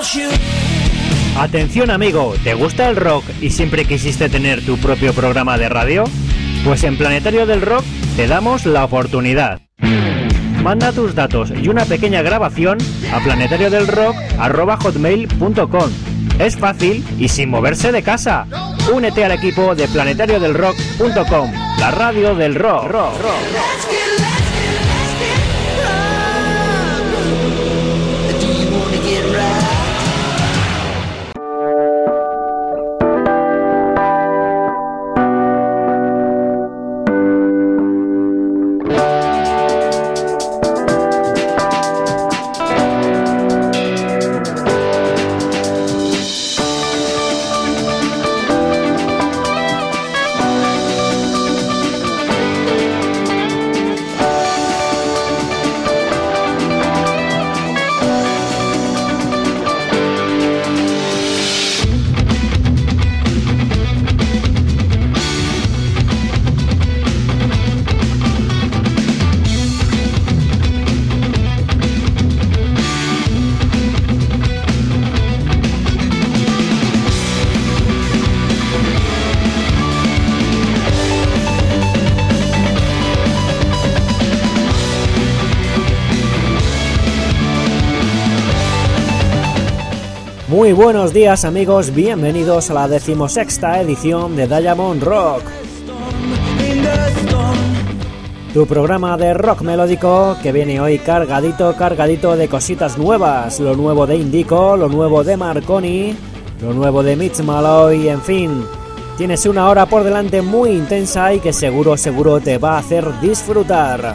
Atención amigo, ¿te gusta el rock y siempre quisiste tener tu propio programa de radio? Pues en Planetario del Rock te damos la oportunidad. Manda tus datos y una pequeña grabación a planetariodelrock@hotmail.com. Es fácil y sin moverse de casa. Únete al equipo de planetariodelrock.com, la radio del rock. Muy buenos días amigos, bienvenidos a la 16ª edición de Diamond Rock, tu programa de rock melódico que viene hoy cargadito de cositas nuevas, lo nuevo de Indico, lo nuevo de Marconi, lo nuevo de Mitch Malloy, en fin, tienes una hora por delante muy intensa y que seguro te va a hacer disfrutar.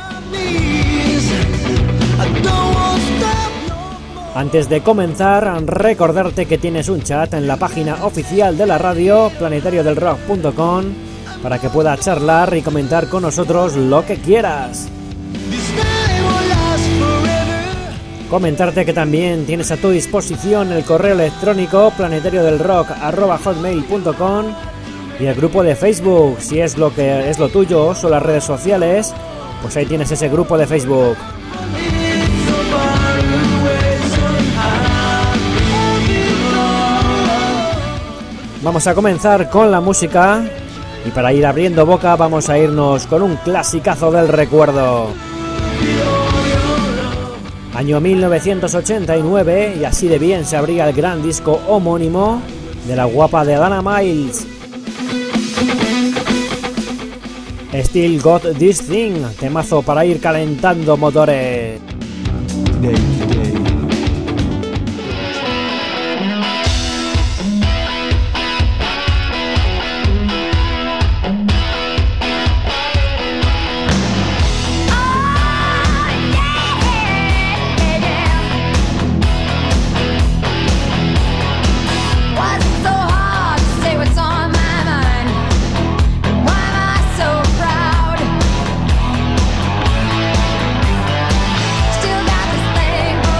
Antes de comenzar, recordarte que tienes un chat en la página oficial de la radio, planetariodelrock.com, para que puedas charlar y comentar con nosotros lo que quieras. Comentarte que también tienes a tu disposición el correo electrónico planetariodelrock@hotmail.com y el grupo de Facebook, si es lo que es lo tuyo, son las redes sociales, pues ahí tienes ese grupo de Facebook. Vamos a comenzar con la música y para ir abriendo boca vamos a irnos con un clasicazo del recuerdo. Año 1989 y así de bien se abría el gran disco homónimo de la guapa de Alana Miles. Still Got This Thing, temazo para ir calentando motores. Still got this thing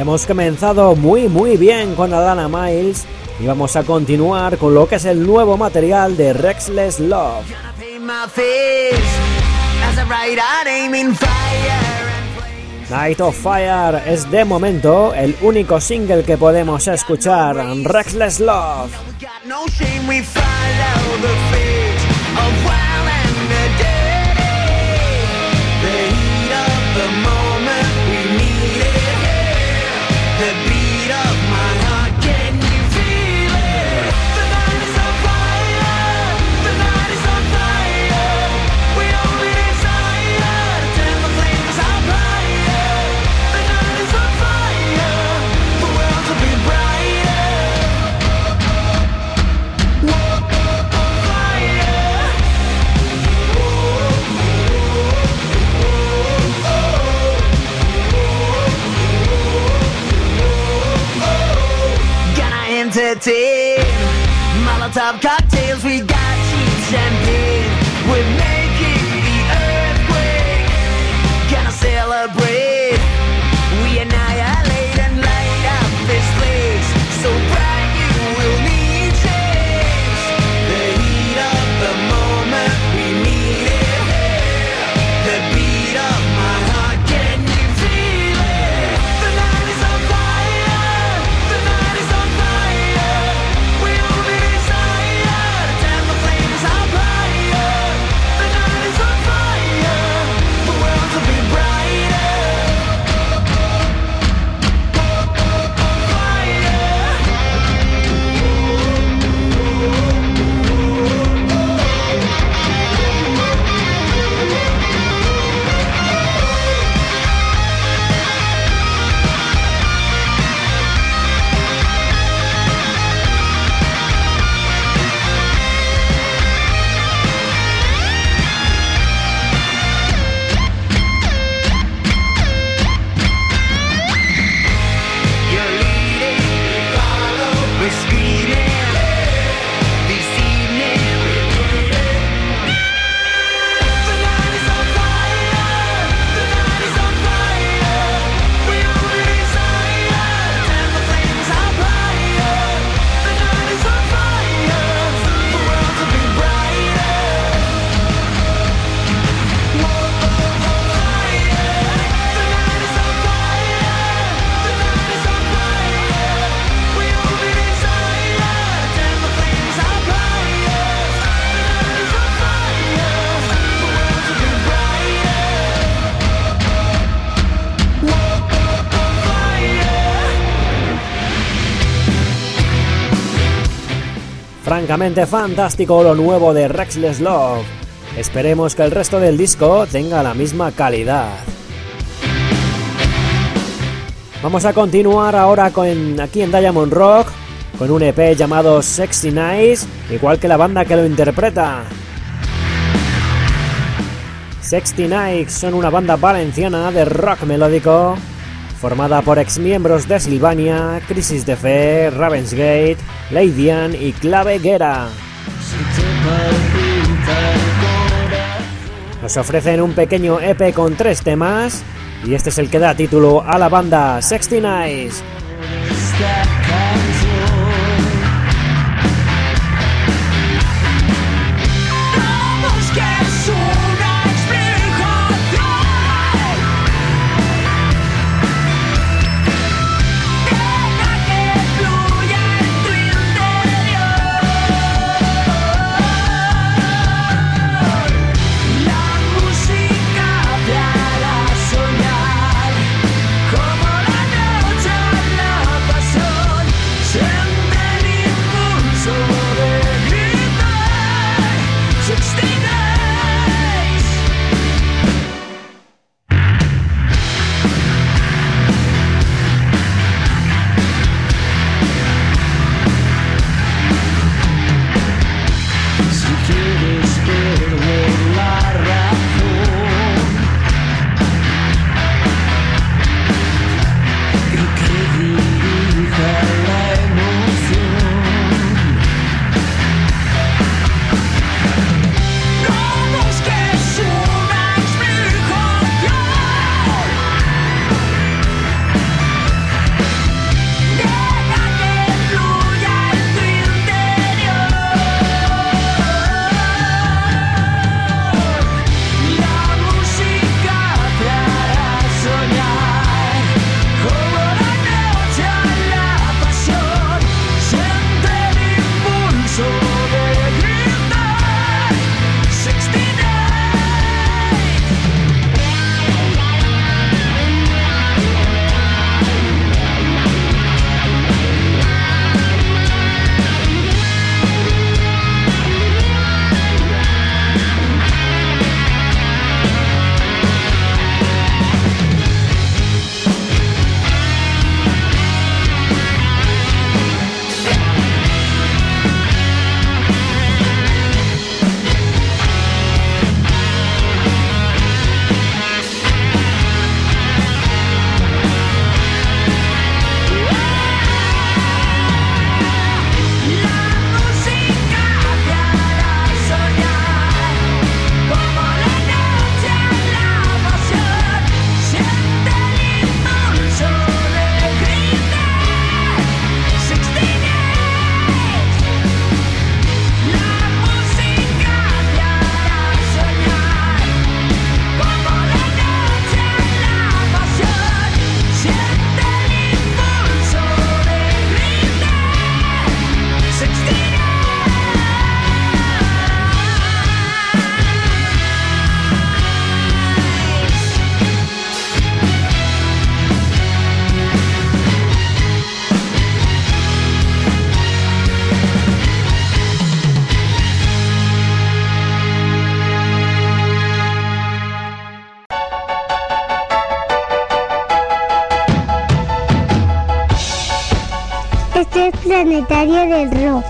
Hemos comenzado muy bien con Alana Miles y vamos a continuar con lo que es el nuevo material de Restless Love. Night of Fire es de momento el único single que podemos escuchar, Restless Love. Molotov cocktails, we got cheap champagne. We're making the earthquake. Gonna celebrate. We annihilate and light up this place. So bright you will need change. The heat of the moment, we need it. The beat of my heart, can you feel it? The night is on fire. The night is on fire. We only desire to turn the flames on fire. The night is on fire. The world will be brighter. You're leading, we follow, we're speeding. This evening, the night is on fire. The night is on fire. We only desire to turn the flames on fire. The night is on fire. The world will be brighter. Whoa, fire. The night is on fire. The night is on fire. We only desire to turn the flames on fire. The night is on fire. The world will be brighter. Whoa, fire. Francamente fantástico lo nuevo de Restless Love. Esperemos que el resto del disco tenga la misma calidad. Vamos a continuar ahora aquí en Diamond Rock con un EP llamado Sexy Nice, igual que la banda que lo interpreta. Sexy Nice son una banda valenciana de rock melódico formada por exmiembros de Sylvania, Crisis de Fe, Ravensgate, Leidian y Clave Guerra. Nos ofrecen un pequeño EP con 3 temas y este es el que da título a la banda, Sexy Nice. Vamos que es una explicación. Deja que fluya en tu interior. La música te hará soñar como la noche al Planetario del Rock.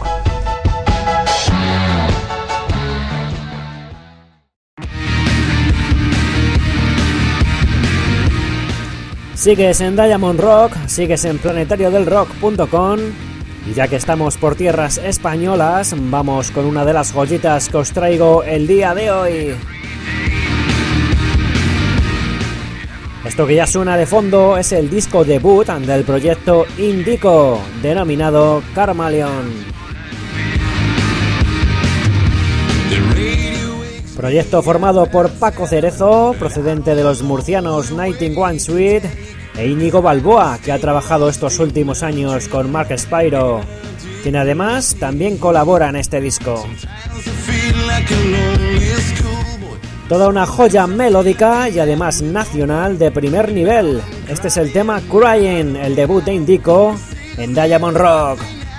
Sigues en Diamond Rock, sigues en planetariodelrock.com y ya que estamos por tierras españolas, vamos con una de las joyitas que os traigo el día de hoy. Esto que ya suena de fondo es el disco debut del proyecto Indico, denominado Karmalion. Proyecto formado por Paco Cerezo, procedente de los murcianos 191 Suite, e Íñigo Balboa, que ha trabajado estos últimos años con Mark Spyro, quien además también colabora en este disco. Toda una joya melódica y además nacional de primer nivel. Este es el tema Crying, el debut de Indico en Diamond Rock.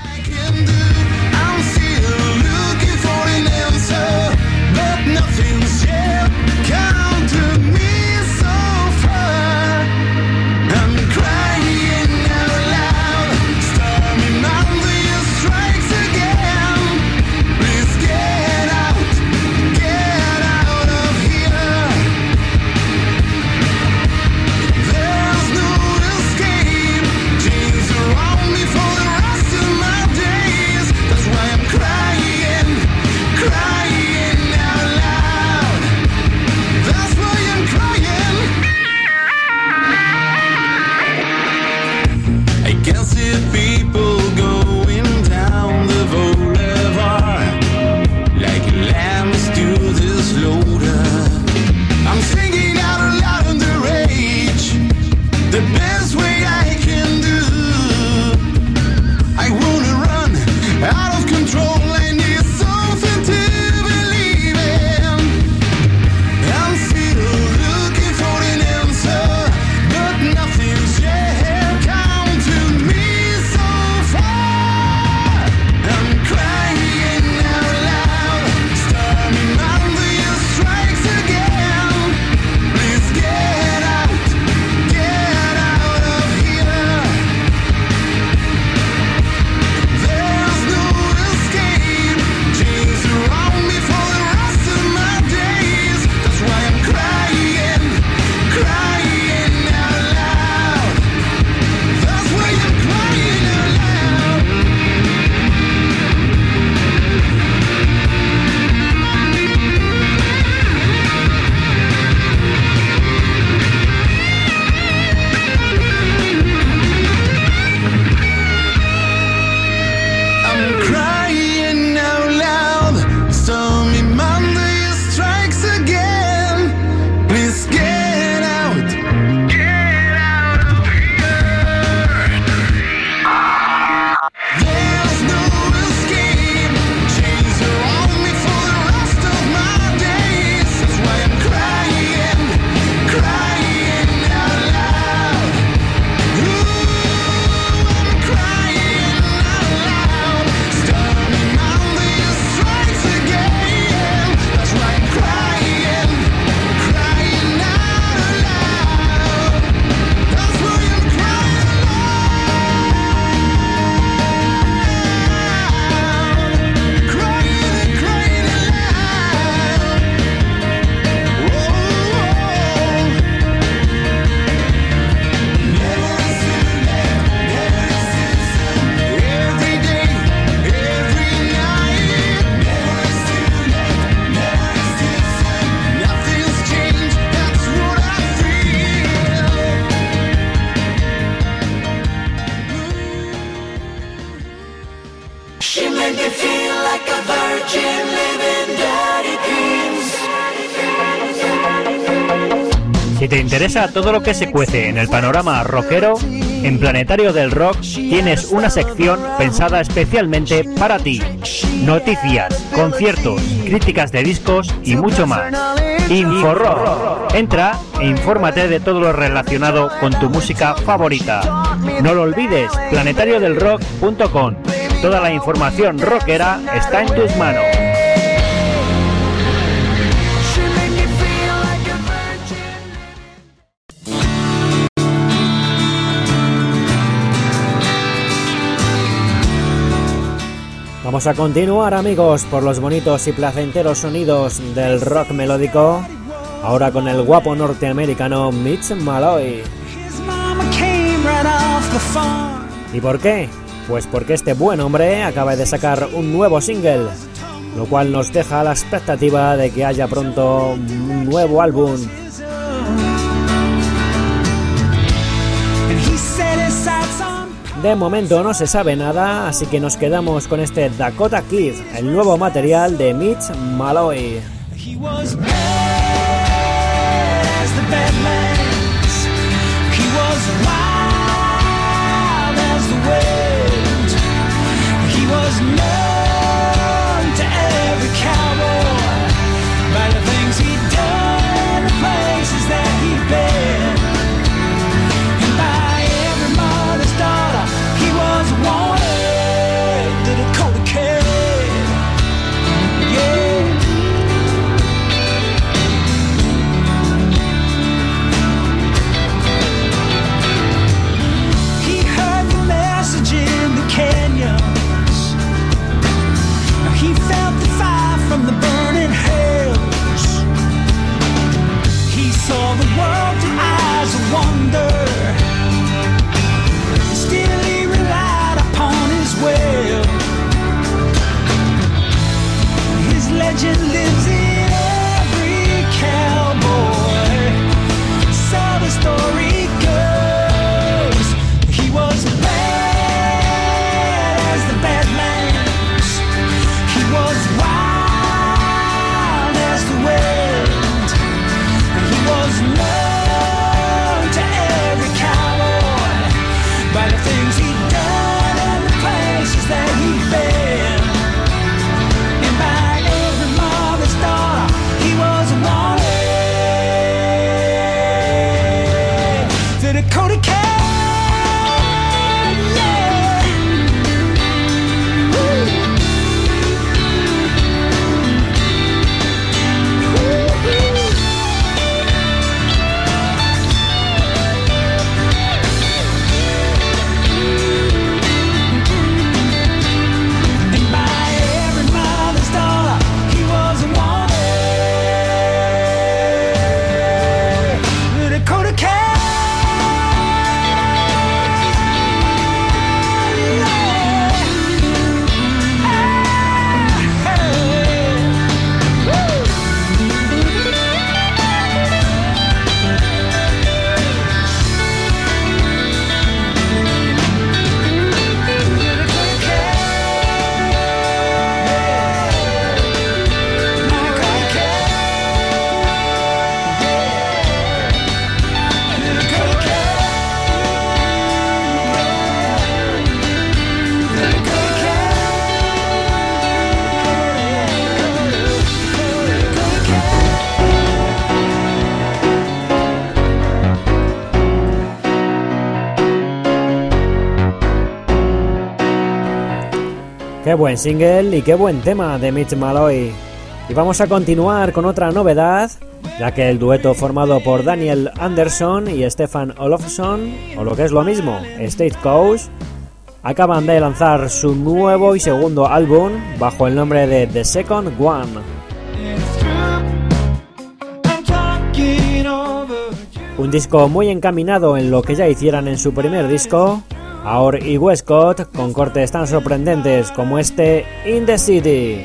Si te interesa todo lo que se cuece en el panorama rockero, en Planetario del Rock tienes una sección pensada especialmente para ti. Noticias, conciertos, críticas de discos y mucho más. InfoRock. Entra e infórmate de todo lo relacionado con tu música favorita. No lo olvides, planetariodelrock.com. Toda la información rockera está en tus manos. Vamos a continuar, amigos, por los bonitos y placenteros sonidos del rock melódico, ahora con el guapo norteamericano Mitch Malloy. ¿Y por qué? Pues porque este buen hombre acaba de sacar un nuevo single, lo cual nos deja a la expectativa de que haya pronto un nuevo álbum. De momento no se sabe nada, así que nos quedamos con este Dakota Kid, el nuevo material de Mitch Malloy. Qué buen single y qué buen tema de Mitch Malloy. Y vamos a continuar con otra novedad, ya que el dueto formado por Daniel Anderson y Stefan Olofsson, o lo que es lo mismo, State Coast, acaban de lanzar su nuevo y segundo álbum bajo el nombre de The Second One. Un disco muy encaminado en lo que ya hicieran en su primer disco, Aur y Westcott, con cortes tan sorprendentes como este In the City.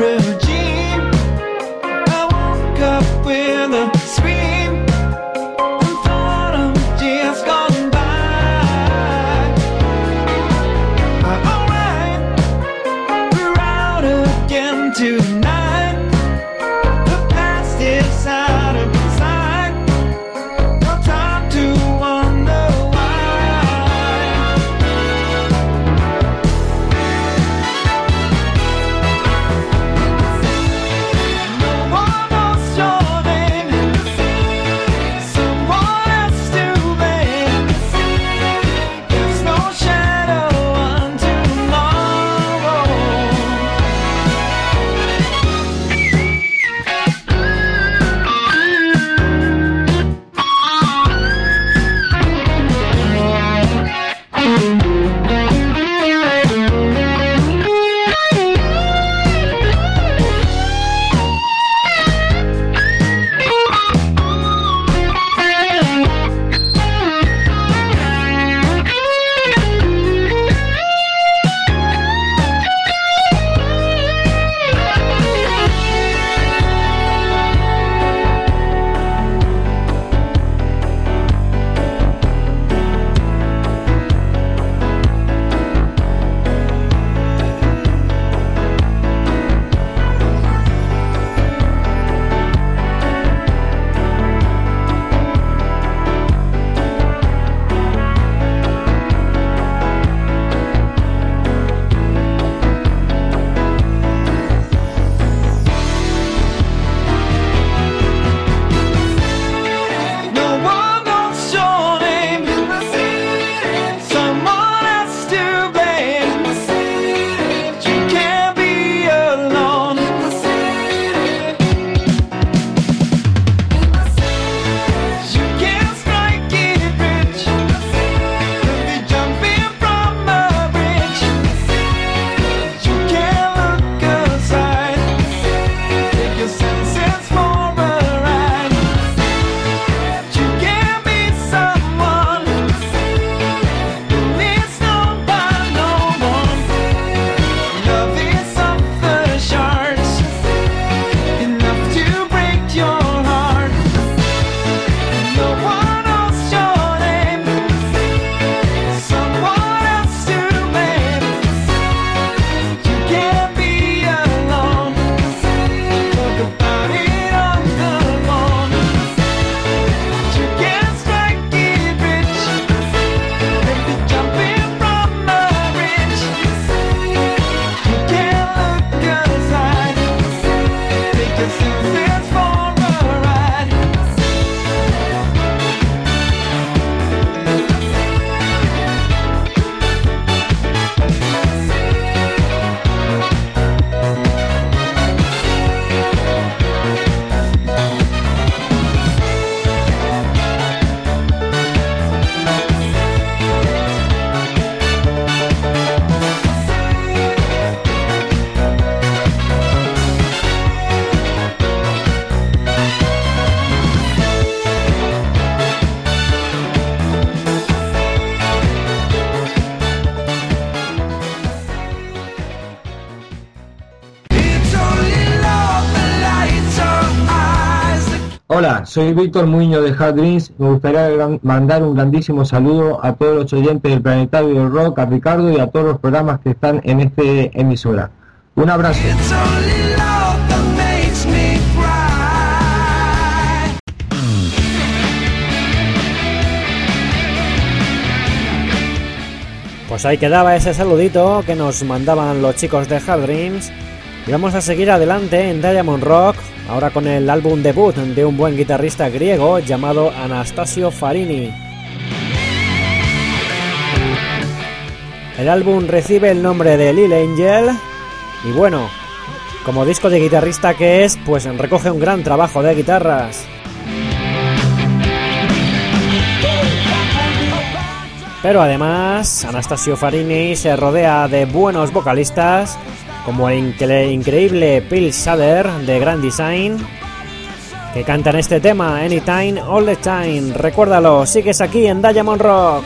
With a scream Hola, soy Víctor Muñoz de Hard Dreams. Me gustaría mandar un grandísimo saludo a todos los oyentes del Planetario del Rock, a Ricardo y a todos los programas que están en este emisora. Un abrazo. Pues ahí quedaba ese saludito que nos mandaban los chicos de Hard Dreams. Y vamos a seguir adelante en Diamond Rock, ahora con el álbum debut de un buen guitarrista griego llamado Anastasio Farini. El álbum recibe el nombre de Lil Angel y bueno, como disco de guitarrista que es, pues recoge un gran trabajo de guitarras. Pero además, Anastasio Farini se rodea de buenos vocalistas como el increíble Phil Sader de Grand Design, que cantan este tema Anytime, All the Time. Recuérdalo, sigues aquí en Diamond Rock.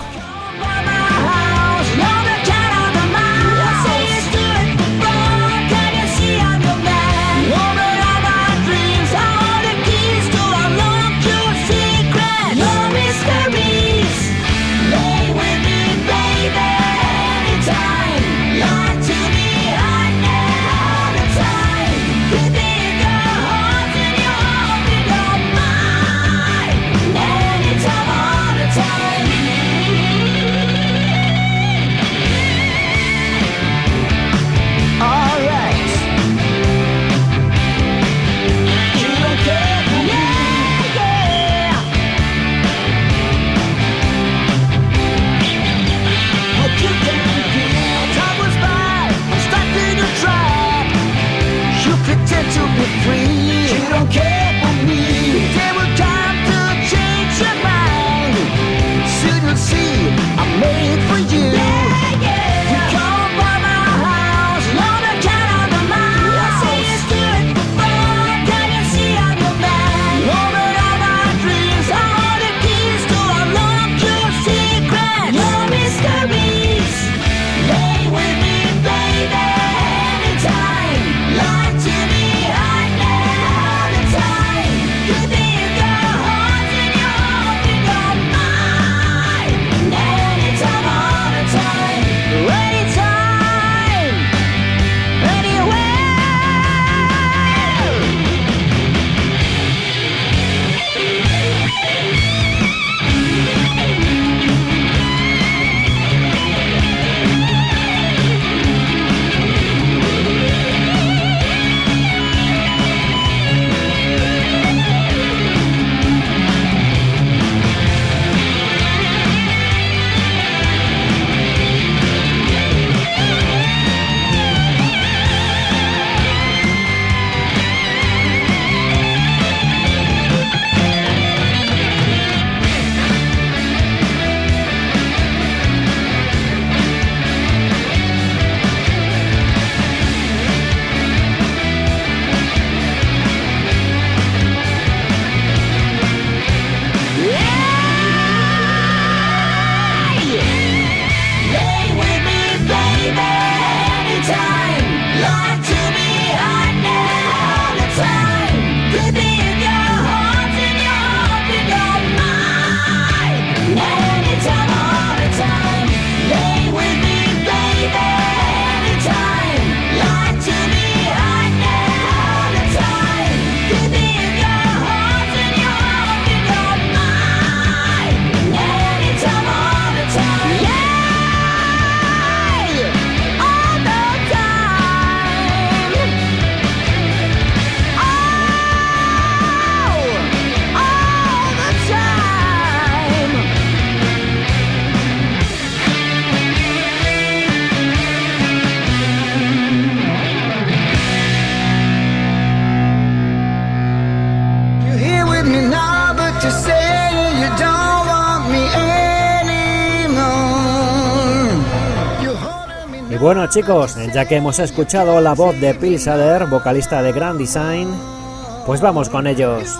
Bueno chicos, ya que hemos escuchado la voz de Phil Sader, vocalista de Grand Design, pues vamos con ellos.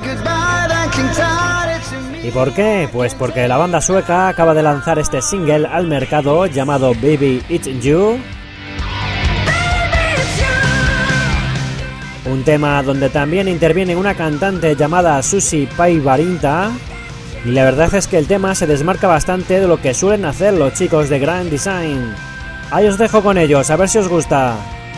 ¿Y por qué? Pues porque la banda sueca acaba de lanzar este single al mercado llamado Baby It's You. un tema donde también interviene una cantante llamada Susi Paivarinta, y la verdad es que el tema se desmarca bastante de lo que suelen hacer los chicos de Grand Design. Ahí os dejo con ellos, a ver si os gusta.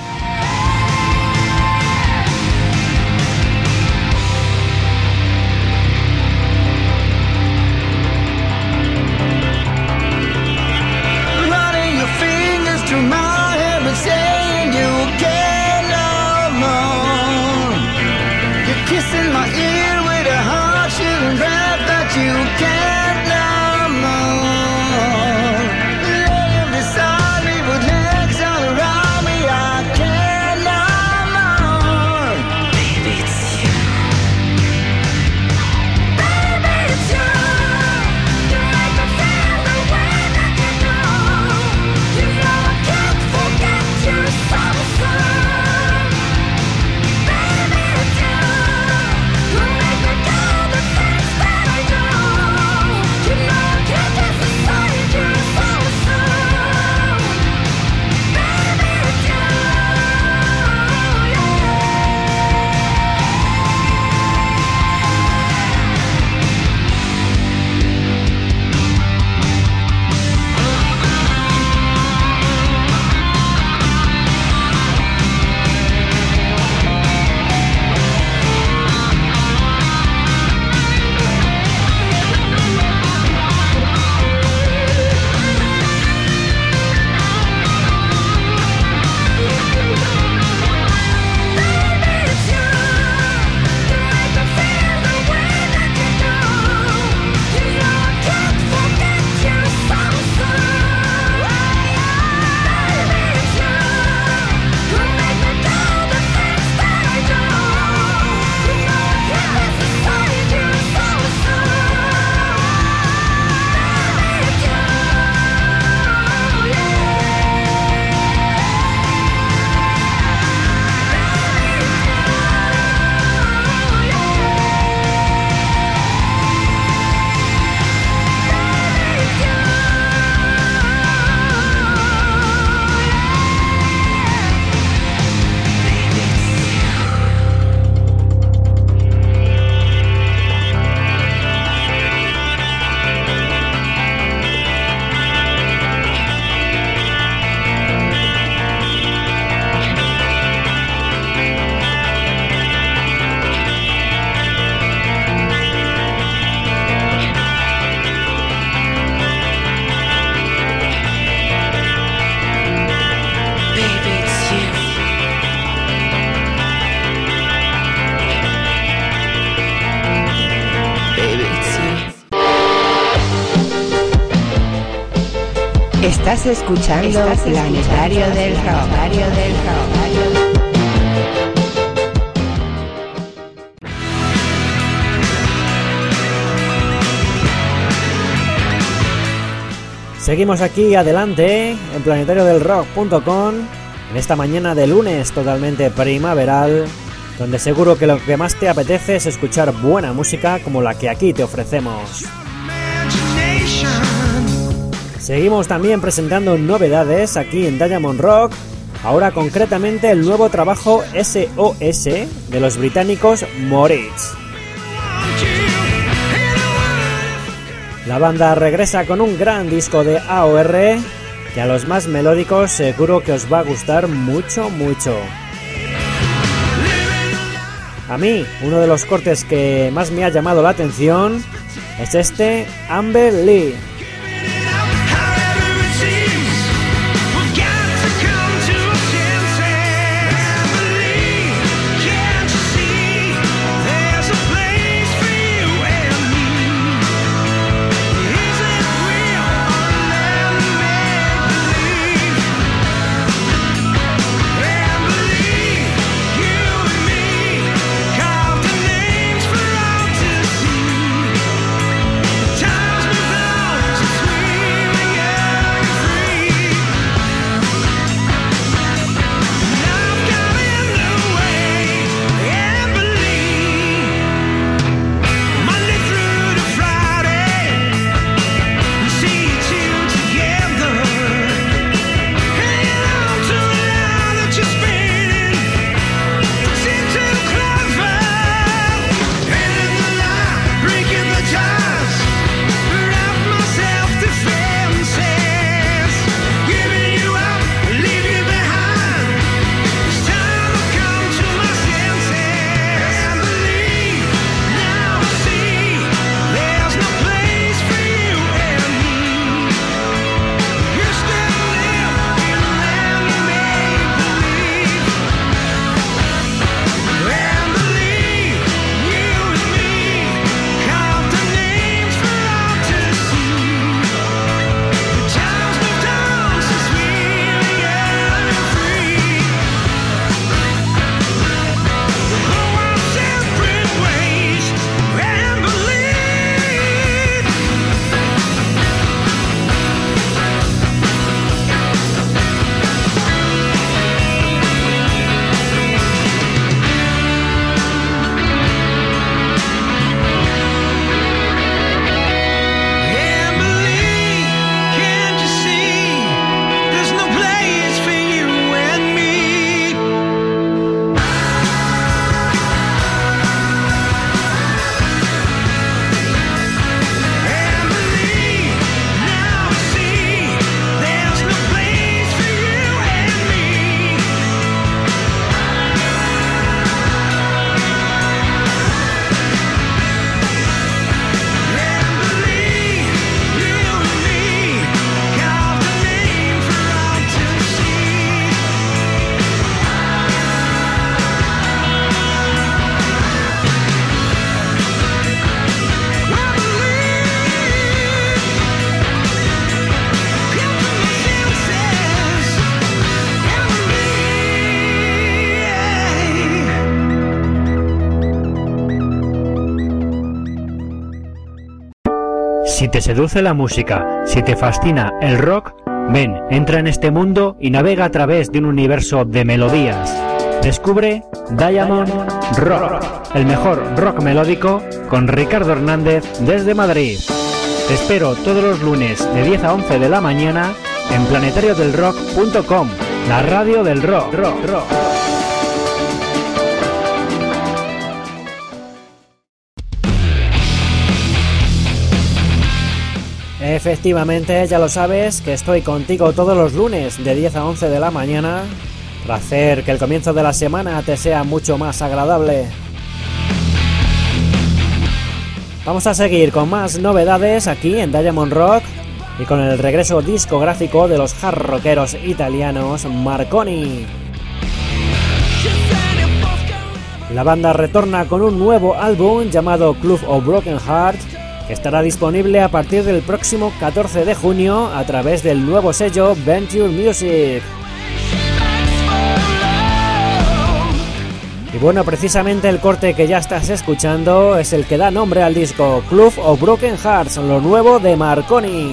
Estás escuchando Planetario del Rock. Seguimos aquí adelante en planetariodelrock.com en esta mañana de lunes totalmente primaveral, donde seguro que lo que más te apetece es escuchar buena música como la que aquí te ofrecemos. Seguimos también presentando novedades aquí en Diamond Rock, ahora concretamente el nuevo trabajo SOS de los británicos Moritz. La banda regresa con un gran disco de AOR que a los más melódicos seguro que os va a gustar mucho. A mí, uno de los cortes que más me ha llamado la atención es este Amber Lee. Si te seduce la música, si te fascina el rock, ven, entra en este mundo y navega a través de un universo de melodías. Descubre Diamond Rock, el mejor rock melódico, con Ricardo Hernández desde Madrid. Te espero todos los lunes de 10 a 11 de la mañana en planetariodelrock.com, la radio del rock. Efectivamente, ya lo sabes, que estoy contigo todos los lunes de 10 a 11 de la mañana para hacer que el comienzo de la semana te sea mucho más agradable. Vamos a seguir con más novedades aquí en Diamond Rock y con el regreso discográfico de los hard rockeros italianos Marconi. La banda retorna con un nuevo álbum llamado Club of Broken Heart, que estará disponible a partir del próximo 14 de junio a través del nuevo sello Venture Music. Y bueno, precisamente el corte que ya estás escuchando es el que da nombre al disco, Club of Broken Hearts, lo nuevo de Marconi.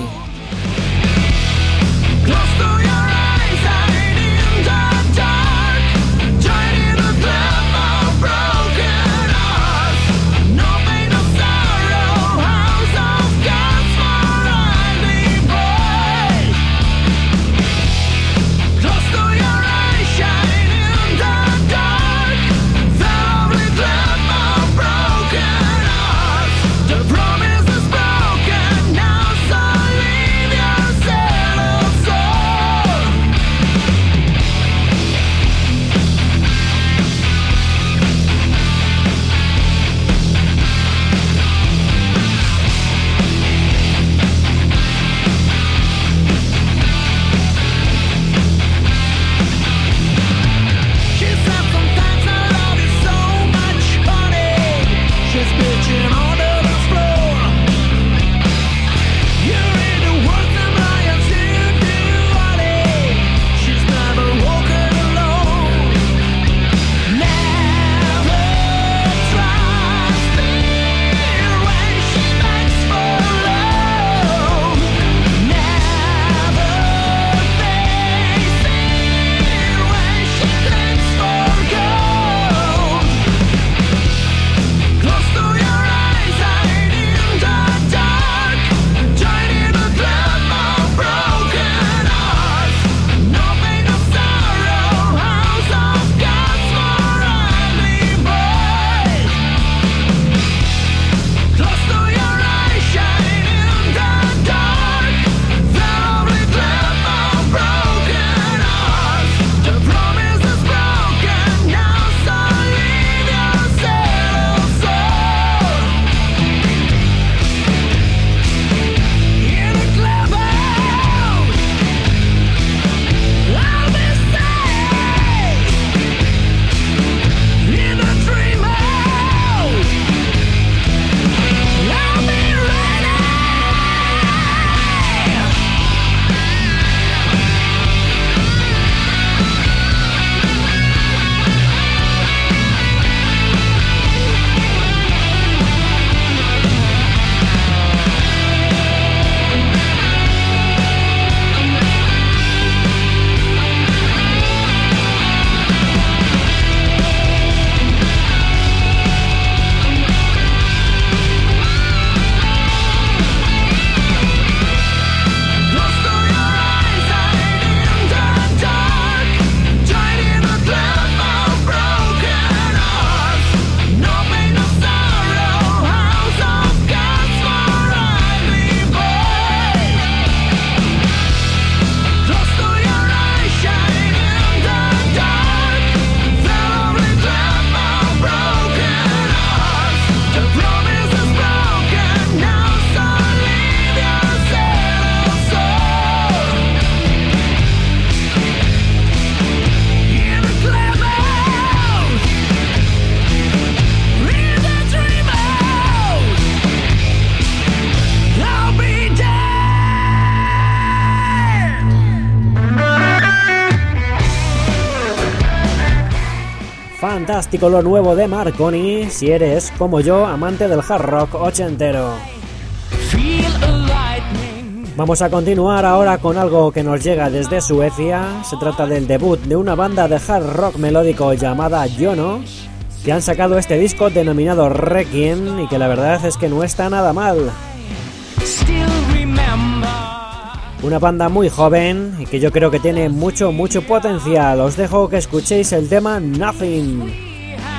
Fantástico lo nuevo de Marconi, si eres, como yo, amante del hard rock ochentero. Feel Vamos a continuar ahora con algo que nos llega desde Suecia. Se trata del debut de una banda de hard rock melódico llamada Jono, que han sacado este disco denominado Requiem y que la verdad es que no está nada mal. Una banda muy joven y que yo creo que tiene mucho potencial. Os dejo que escuchéis el tema Nothing.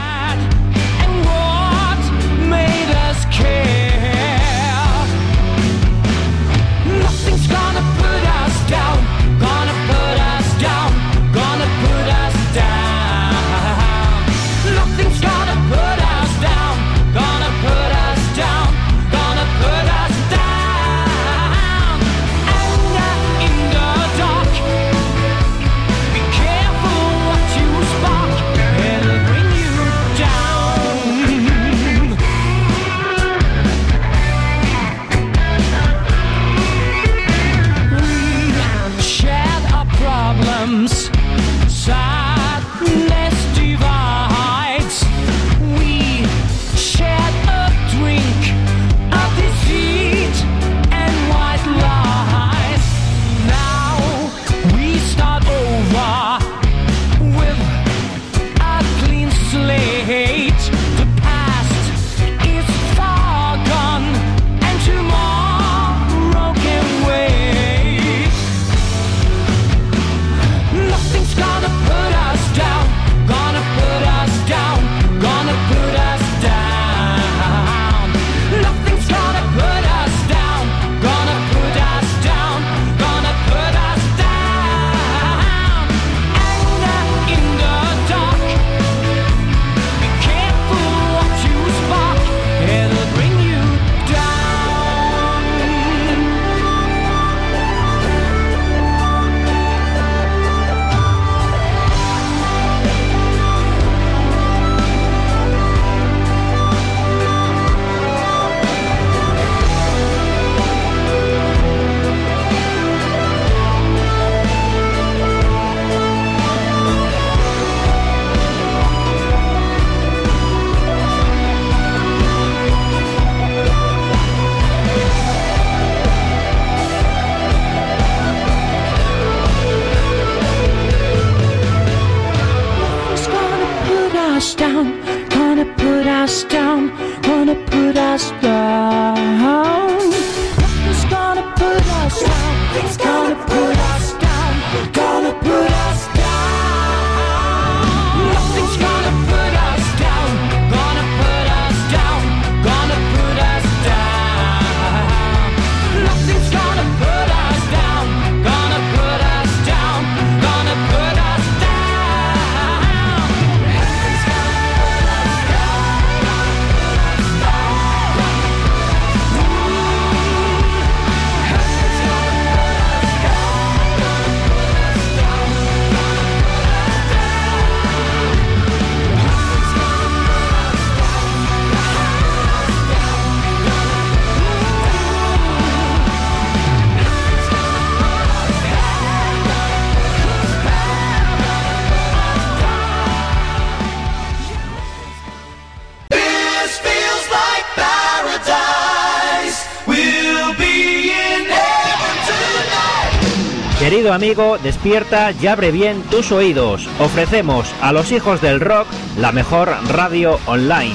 Querido amigo, despierta y abre bien tus oídos. Ofrecemos a los hijos del rock la mejor radio online.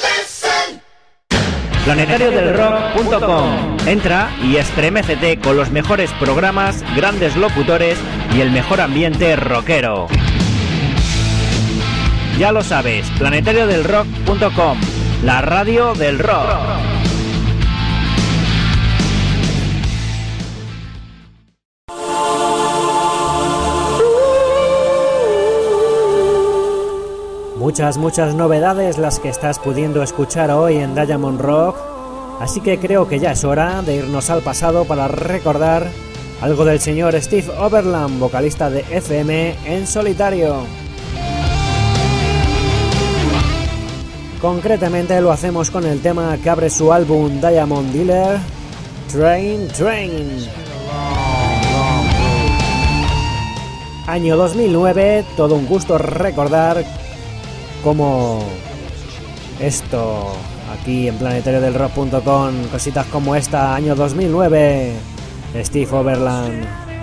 Planetariodellrock.com. Entra y estremécete con los mejores programas, grandes locutores y el mejor ambiente rockero. Ya lo sabes, planetariodellrock.com, la radio del rock. Muchas novedades las que estás pudiendo escuchar hoy en Diamond Rock, así que creo que ya es hora de irnos al pasado para recordar algo del señor Steve Overland, vocalista de FM en solitario. Concretamente lo hacemos con el tema que abre su álbum Diamond Dealer, Train. Año 2009, todo un gusto recordar cómo esto aquí en planetariodelrock.com, cositas como esta, año 2009, Steve Overland.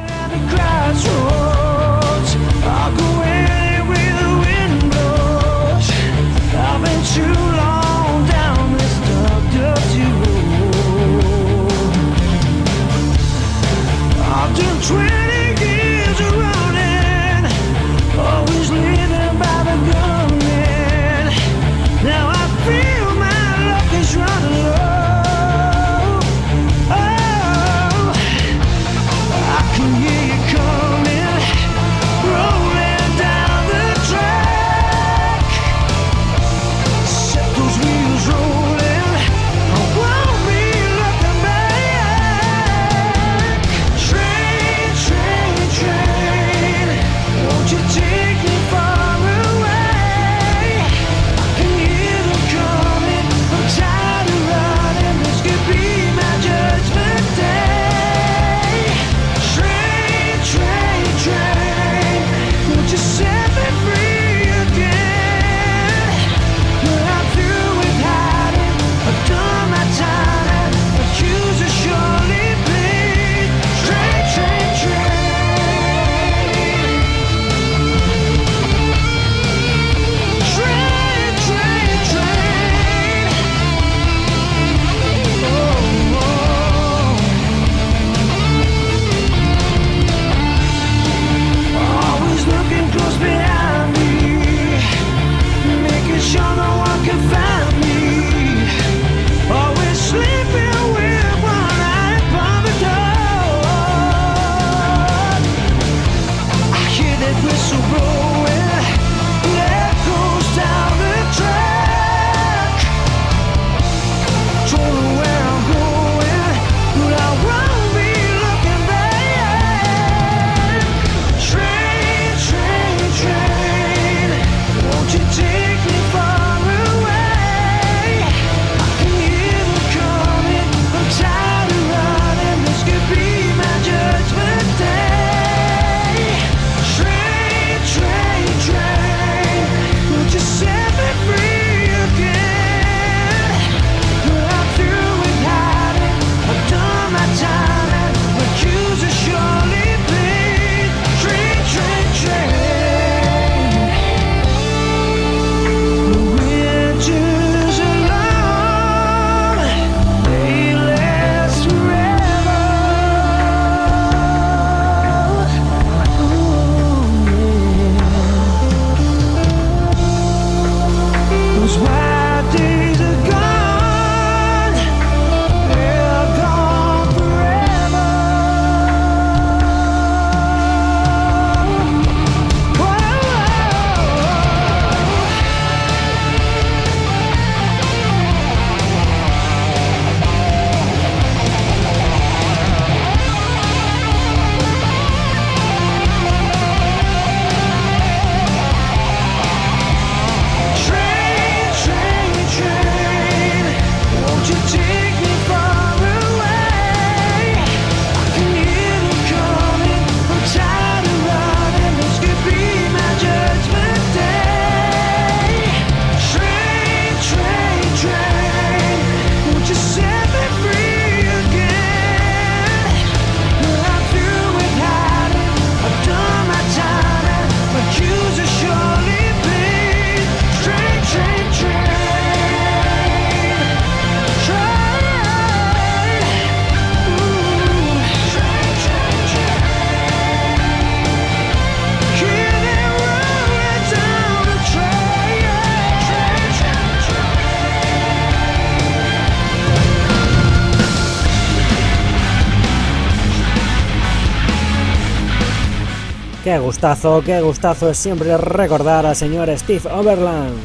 Qué gustazo es siempre recordar al señor Steve Overland.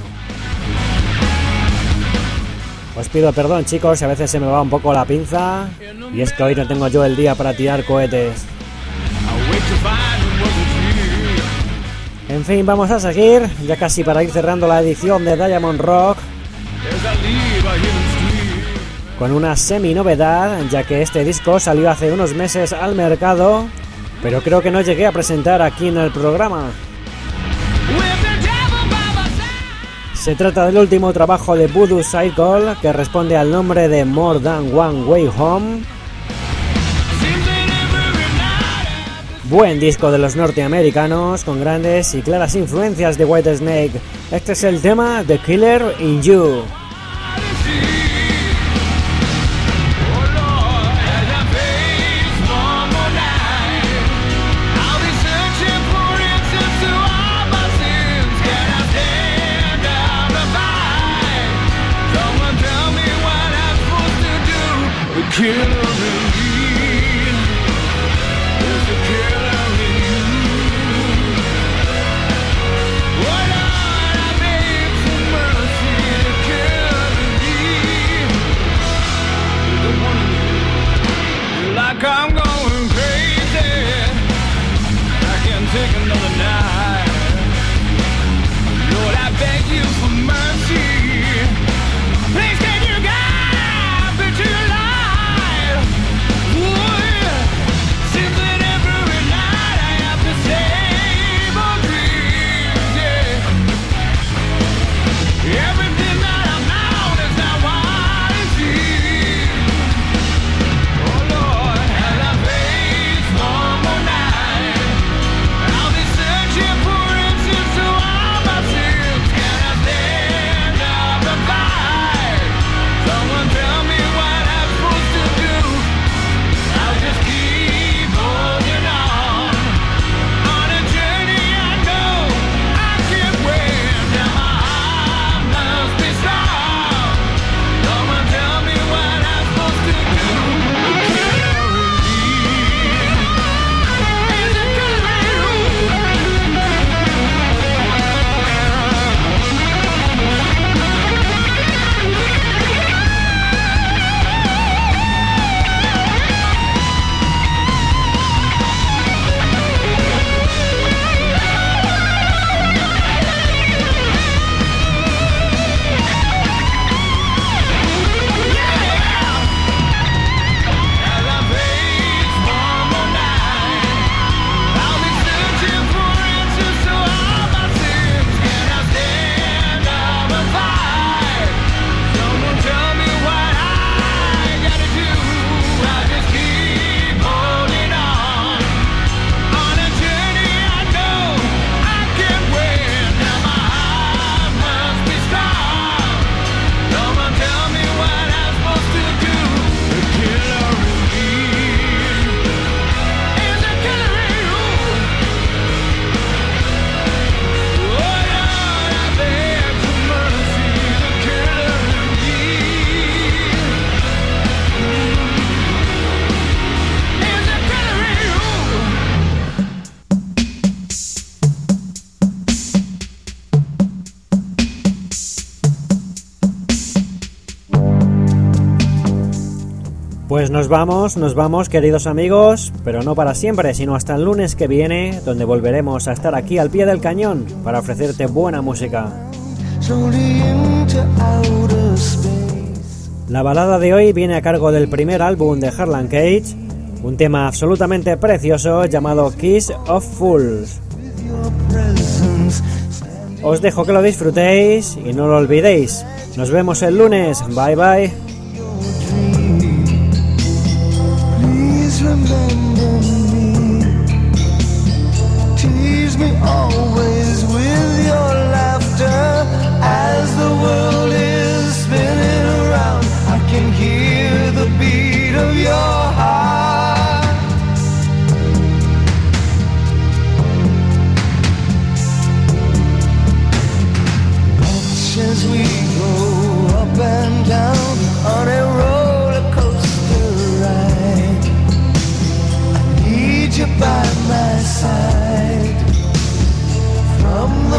Os pido perdón, chicos, si a veces se me va un poco la pinza, y es que hoy no tengo yo el día para tirar cohetes. En fin, vamos a seguir, ya casi para ir cerrando la edición de Diamond Rock, con una semi-novedad, ya que este disco salió hace unos meses al mercado, pero creo que no llegué a presentar aquí en el programa. Se trata del último trabajo de Voodoo Cycle, que responde al nombre de More Than One Way Home. Buen disco de los norteamericanos, con grandes y claras influencias de Whitesnake. Este es el tema The Killer in You. I'm going crazy. I can't take another night. Lord, I beg you for mercy. Please can you guide me to your light? Ooh, yeah. Seems that every night I have the same old dreams, yeah. Everything that I've known is not what it seems. Oh Lord, as I face one more night, I'll be searching for answers to all my sins. Can I stand up and fight? Someone tell me what I'm supposed to do. I'll just keep holding on a journey I know I can't win. Now my heart must be strong. Someone tell me what I'm supposed to do. Is it gonna be Pues nos vamos queridos amigos, pero no para siempre, sino hasta el lunes que viene, donde volveremos a estar aquí al pie del cañón para ofrecerte buena música. La balada de hoy viene a cargo del primer álbum de Harlan Cage, un tema absolutamente precioso llamado Kiss of Fools. Os dejo que lo disfrutéis y no lo olvidéis. Nos vemos el lunes. Bye bye. Remember me, tease me always with your laughter. As the world is spinning around, I can hear the beat of your heart. Watch as we go up and down on a roller coaster ride. I need you by my side. From the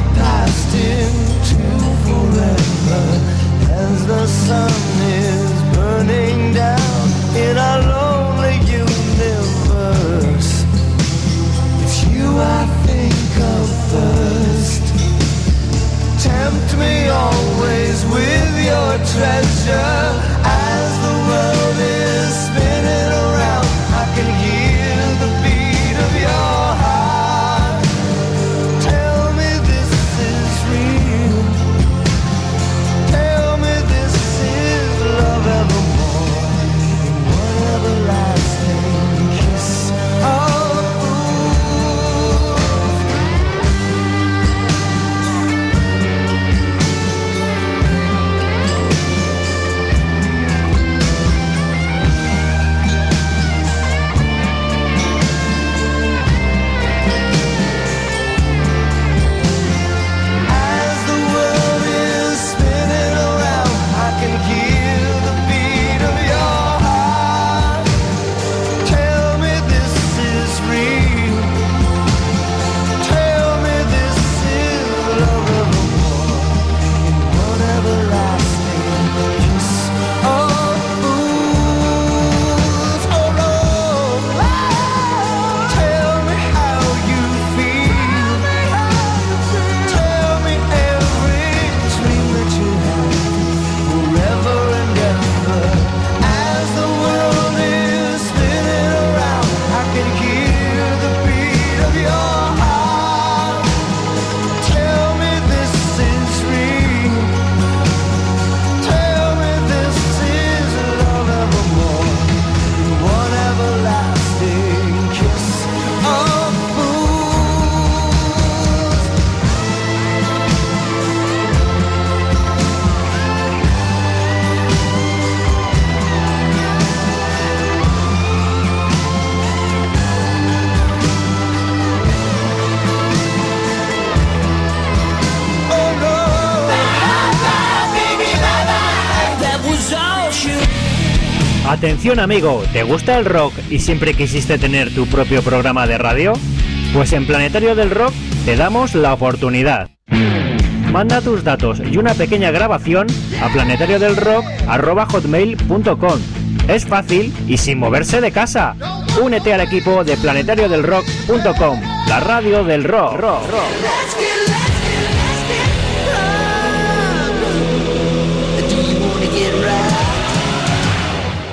Atención amigo, ¿te gusta el rock y siempre quisiste tener tu propio programa de radio? Pues en Planetario del Rock te damos la oportunidad. Manda tus datos y una pequeña grabación a planetariodelrock@hotmail.com. Es fácil y sin moverse de casa. Únete al equipo de planetariodelrock.com, la radio del rock. Let's get